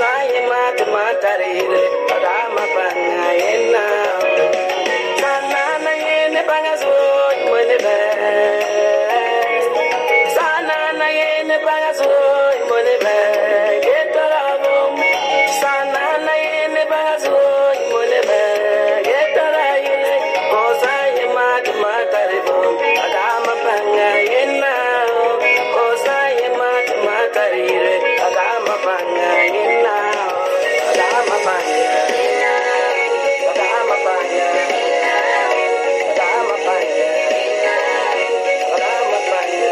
Osaye matumatarire Adama panga yena Sanana yene bangazo Monebe Sanana yene bangazo Monebe Getarabo Sanana yene bangazo Monebe Getarayile Osaye matumatarire Adama panga yena Osaye matumatarire Adama panga yena Adama panga Adama panga Adama panga Adama panga.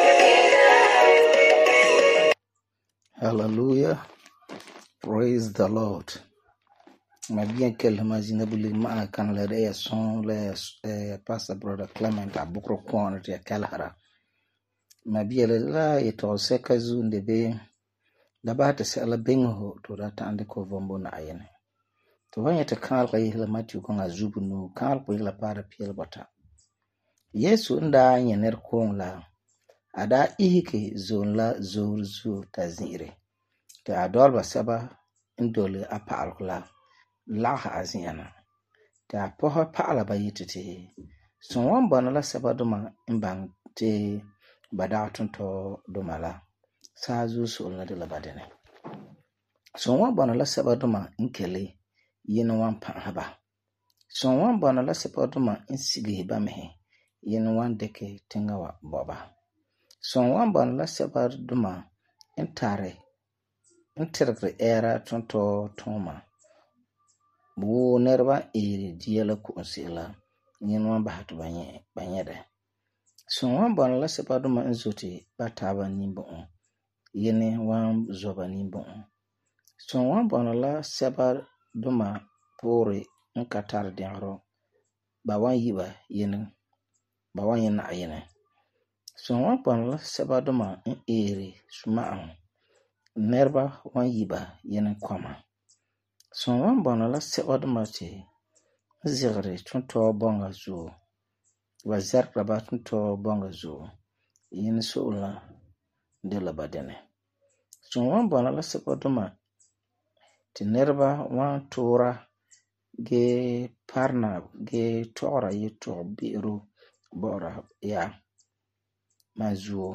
Hallelujah. Praise the Lord. Ma bien quelle imagine buli ma kan le de son le pastor brother Clement abukro kon te kalhara. Ma bien la ito seka zunde be da ba ta sala bengo to da ta ande ko vombo na ayene. To wanya ta kal ka yihla Matthew ko ngazubu no kal ko yihla para piel bata. Yesu nda nyener kon la ada ihike zon la zur ta zire. Ta adolba saba indole apal kula laha aziana. Ta poha pala ba yitete. So wan bana la saba duma imbang te badatun to duma la. Sa zu so na de la badene. So wan bana la saba duma inkele yin wan pa haba. So wan bana la saba duma insigi ba mehe yin wan deke tingawa boba. So wan bana la saba duma intare intergre era tonto toma. Bu nerba iri diela kunsila yin wan bahatu banyede. So wan bana la saba duma inzuti bataba nimbo on. Yin wan zoba nimbo on. So wan bana la saba duma pori nkatar dengro ba wan yiba yin ba wan yin na ayene. So wan bana la saba duma iri suma nerba wan yiba yin kwama. So wan bana la saba duma te zigre tunto bonga zu wa zarba ba tunto bonga zu yin sola de la badene. So wan bana la saba duma ti nerba wan tora ge parna ge tora yi to biru bora ya mazuo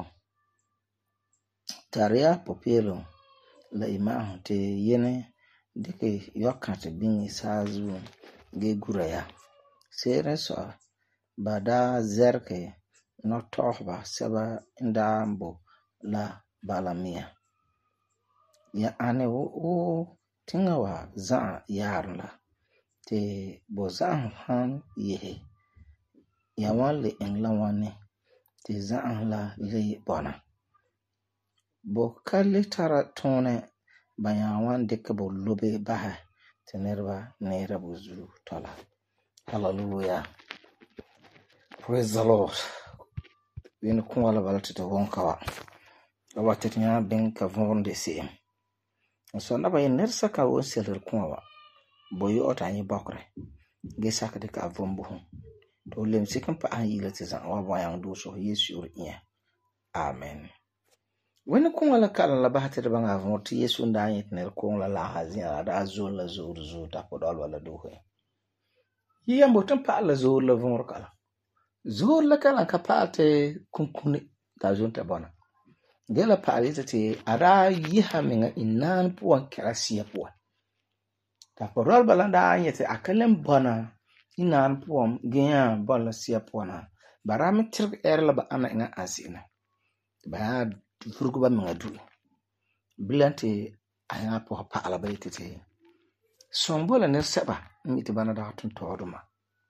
taria popelo la ima te yene dike yokate bingi sazu ge guraya sere so bada zerke no tohba seba ndambo la balamia ya ane o tingawa za yarla te bozan han yehe ya wale engla wane te zan la le bona bo kalli tara tone bayawan deke bo lobe baha te nerba nera buzu tola. Hallelujah. Praise the Lord. Win kuwala balati to wonkawa awateti nya ben ka vonde se so na bayin nersa ka won seler kuwa boyo otanyi bakre ge saka de ka vombo to lem sikan pa an yila te zan wa bayan do so Yesu uriya. Amen. Wani kuwala kala la bahati de banga voti Yesu ndanyi tner kuwala la hazia da azul la zur ta podol wala do he yiyambo tan pa la zur la von kala zur la kala ka pate kunkuni ta zonta bona gela paalita te ara yiha menga inan puan kerasia puan. Ta porol balanda anyete akalen bona inan puan genya bola sia puana. Barami tirk erla ba ana inga asina. Ba furgu ba menga du. Bilante aya po paala ba yitete. Sombola ne seba miti bana da hatun toduma.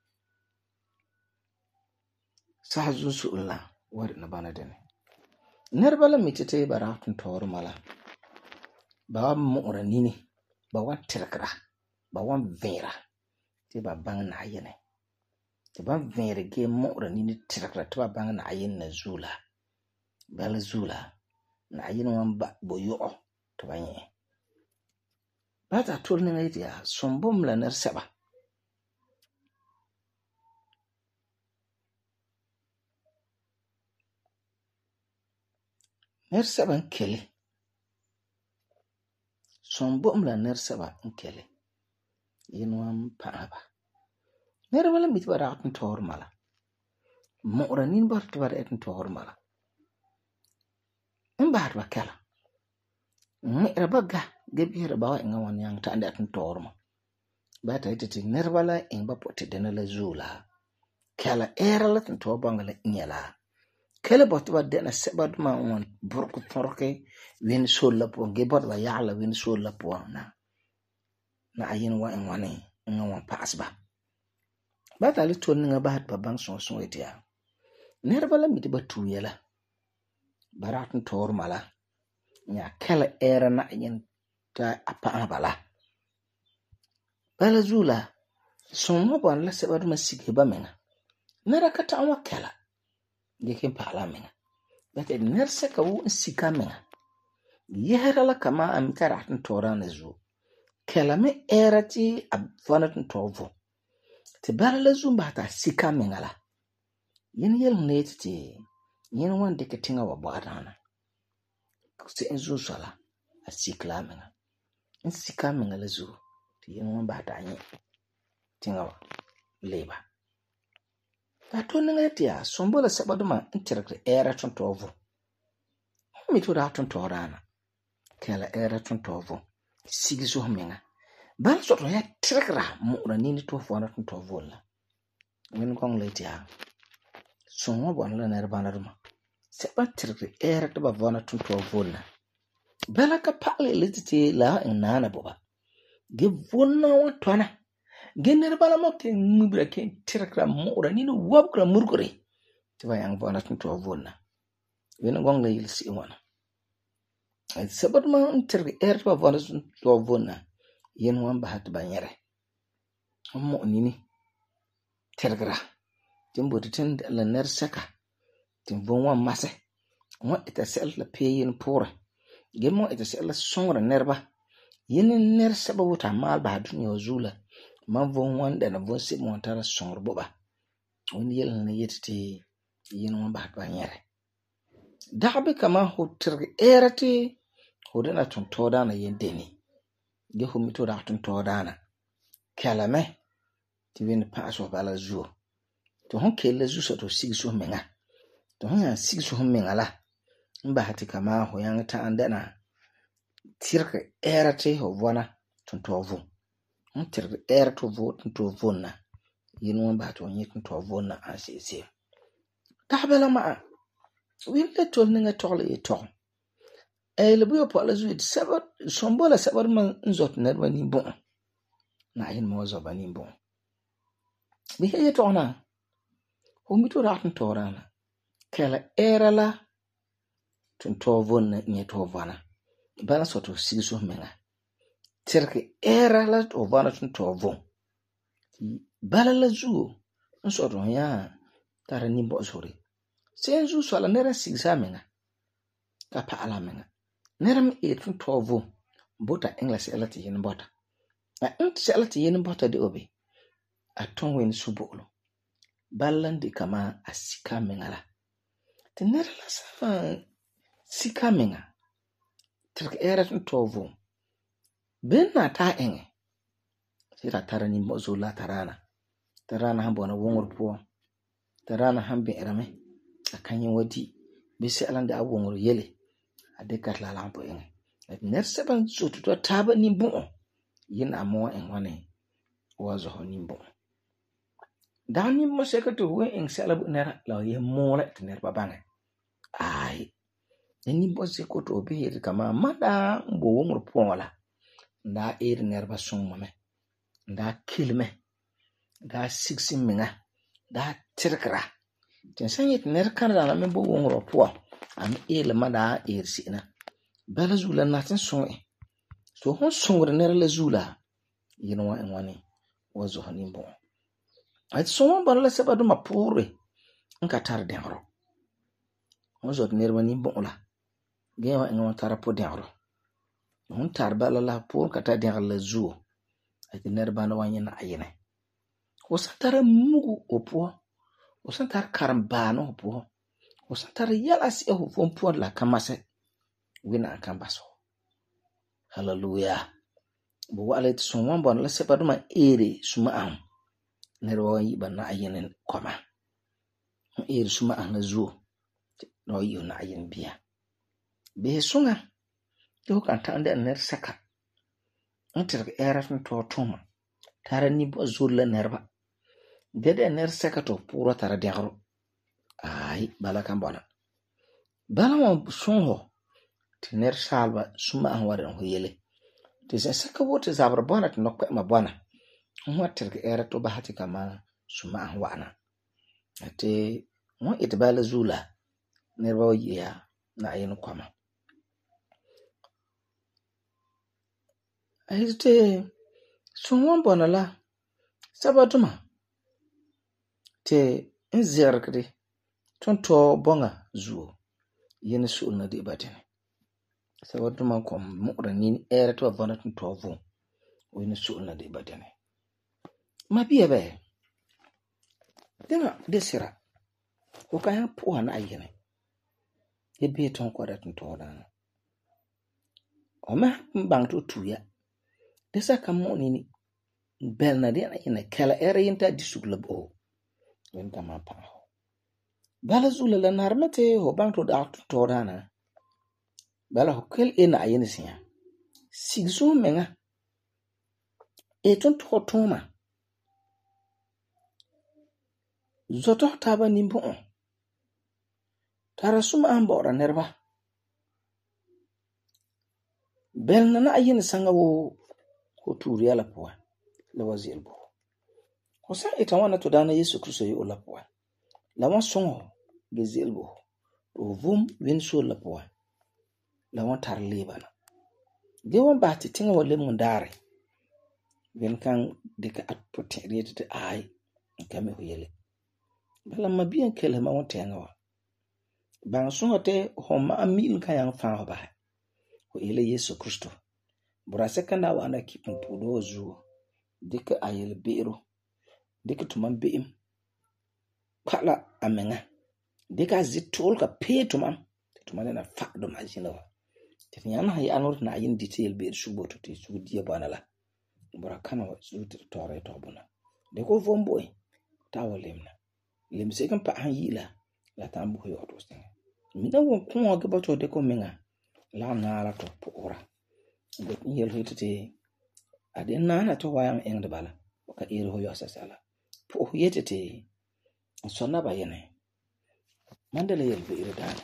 Sahazu su'ula wari na bana dene. Nerbala mitete bara tun toru mala ba mu'ra nini ba wan tirkra ba wan vera te ba bang na yene te ba vera ge mu'ra nini tirkra te ba bang na yin na zula bala zula na yin wan ba boyo to ba yin ba ta tur ni ngai dia sombum la ner seba ner seba kele Sombom la nersaba nkele. Yenwam paaba. Nerwala mitba raatn tormala. Mora nin bartbar etn tormala. Mbaat bakala. Mera baga gebira bawa ngawan yang ta ndat torma. Bata itati nerwala ingba pote denala zula. Kala era la to bangala nyala. Kala botba dena sebad ma on burku torke win solla po gebot la yala win solla po na ayin wa ngwane ngawan pasba. Bata li ton nga baat babang son etia. Nerwala mitba tuyela. Baratn tormala. Nya kala era na yin ta apa bala. Bala zula somo bon la sebad ma sige ba menga. Nera kata wa kala. Gekin pala menga. Bate nerse ka wu sika menga. Yehera la kama amtara tan torana zu. Kala me era ti abvanat tovo. Te bala la zumba ta sika menga la. Yin yel net ti yin wan de ketinga wa bwadana. Se enzu sala asikla menga. In sika menga la zu. Ti yin wan ba ta yin. Tinga wa leba. Ato ninga tia sombola sabaduma interakre era tontovo. Mitu da tontorana. Kala era tontovo. Sigiso menga. Bal soto ya trekra mura nini tovo na tontovo la. Ngin kong le tia. Somo bon la nerbana duma. Seba trekre era to bavona tontovo la. Bala ka pale lititi la nana boba. Givona wa twana. Gener bala mokte mubra ken trekra mura nini wabkra murkure. Tiba yang bona tontovo na. Wena gong le yilsi wana. Sabat ma interge erba vona to vona yen wan bahat banyere mo nini tergra timbo tin la ner saka tim von wan mase mo ita sel la peyin pura gemo ita sel la songra nerba yen ner saba wuta mal ba dunyo zula ma von wan da na von se mo tara songra boba woni yel na yetiti yen wan bahat banyere dabe kama ho terge erati hodana tontodana yendeni ge humito da tontodana kalame tiwen paso bala zu to hon kele zu so to sigso menga to hon ya sigso menga la mba hati kama ho yang ta andana tirke erate ho vona tontovu on tirke erato vo tontovona yinu mba to nyi tontovona asese tabela ma wille tol ninga tole e to le buyo po la zuid sabat sombola sabat man nzot nerwa ni bon na yin mo zo bani bon bi he to na ho mi to ratn to rana kala era la tun to von ni to vana bana so to siso menga terke era la to vana tun to von bala la zu nso ro ya tara ni bo sori senzu so la nera sigsa menga ka pa ala menga neram etun tovo bota English elati yin bota a int elati yin bota de obi aton wen subolo balandi kama asika mengala tenera la sa sika menga trek era tun tovo ben na ta enge sira tarani mozo la tarana hambo na wongor po tarana hambe erame akanyin wadi bisi alande a wongor yele adekat la lampo enge ner seban sotu to taba ni bon yin amo en wane wazo ho ni bon dani mo sekato we en selabu ner la ye mole ner babanga ai ni bo sekoto be yir kama mada mbo wongor pola nda er ner ba sumame nda kilme nda sixin minga da tirkra tin sanyit ner kan la me bo wongor po am ele mada er sina bala zula natin songe so hon songre ner la zula yinwa en wani wazo hanin bon at so ban la sabadu mapure nka tar denro wazo ner wani bon la gewa en won tar po denro hon tar bala la pour ka tar denro la zu at ner ban wani na ayene o satara mugu opo o satara karambano opo o satara yala si ho fon po la kamase wina kan baso Hallelujah. Bu wala ti sun wan bon la se baduma ere suma am nerwa yi ba na ayin koma ere suma am la zuo no yi na ayin bia be sunga to kan ta ande ner saka antar era tun to tuma tara ni bo zulla nerba dede ner saka to puro tara degro ai bala kan bona bala mo sunho ti ner salba suma an waran ho yele ti saka wote zabra bona to nokko ma bona water era to bahati kama suma an wana ate mo itbala zula nerba ya na ayin kwama ayite sunwon bona la sabatuma te nzerkde tonto bonga zuo yene sul na de batene sabatuma kom mura ni era to bona tonto vo yene sul na de batene mabia be dena desira o kaya po na ayene e be ton ko da tonto da o ma bang to tuya desa kamo ni bel na de na ina kala era yinta disuglabo wenta ma pa bala zula la narmete ho bang to da to dana bala ho kel ina ayene siya sigzo menga e ton to toma zoto taba nimbo tara suma an bora nerba bel na ayene sanga wo ko turiya la poa la wazir bo ko sa ita wana to dana Yesu Kristo yi la poa la wan songo be zelbo o vum win so la poa la wan tar lebana ge wan ba ti tinga wale mun dare ben kan de ka at protein te ai kame ho yele bala mabiyan kele ma wan tenga wa ban songo te ho ma amil kan yang fa ho ba ho ile Yesu Kristo bura sekanda wana kipun pudo zuo dika ayel beero dika tuman beim kala amenga dika zitol ka petumam tuman na fa do majina wa tinyana hay anor na yin detail beer shuboto ti sudiya banala bura kana wa zuti tore to buna de ko vomboy tawalemna lemse kan pa han yila la tambu yo to sen mina won ko ga bato de ko menga la ngala to pora de yel hitete aden nana to wayan engde bala ka iri ho yosa sala po yetete sonna ba yene mandele yel be iri dan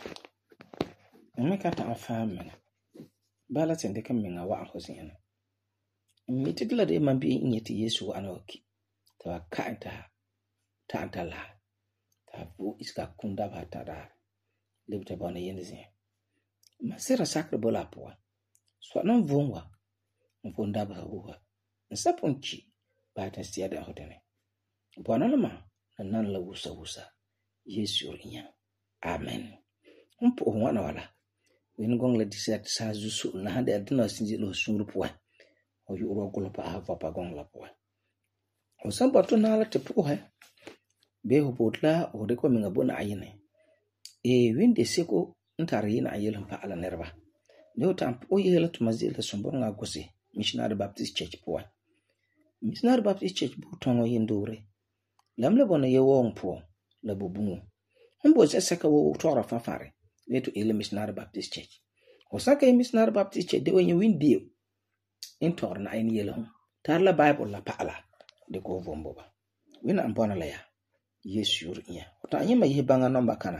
me ka ta afam bala tende kan menga wa ho sin mitidla de man bi nyeti Yesu anoki ta kanta ta antala ta bu iska kunda ba ta da lebte bana yende sin masira sakre bola po so non vonwa mponda ba huwa nsaponchi ba ta siya da hodene bonanama nan la wusa Yesu yorinya amen mpo wana wala wen gong la disat sa zusu na hande adina sinji lo sungru po o yuro golo pa ava pa gong la po o samba to na la te po he be ho botla o de ko minga bona ayine e winde seko ntare yina ayel pa ala nerba ne o tamp o yela to mazila sombonga gosi missionary baptist church po missionary baptist church bo tongo yindore lamle bona ye won po la bobungu humbo seka wo tora fafare neto ile missionary baptist church o saka missionary baptist church de wonye windio intor na ayin yelo tar la bible la paala de ko vombo ba wina ambona la ya Yesu yurinya ta anyima ye banga number kana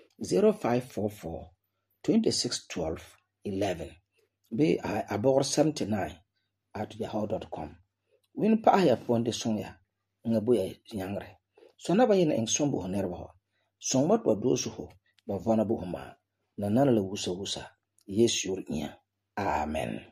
0544 2612 11 be abor 79@yahoo.com win pa ya ponde sonya ngabuya nyangre so na ba yina en sombo honerba ho sombat ba dosu ho ba vana bu homa na nana la wusa Yesu yurinya amen.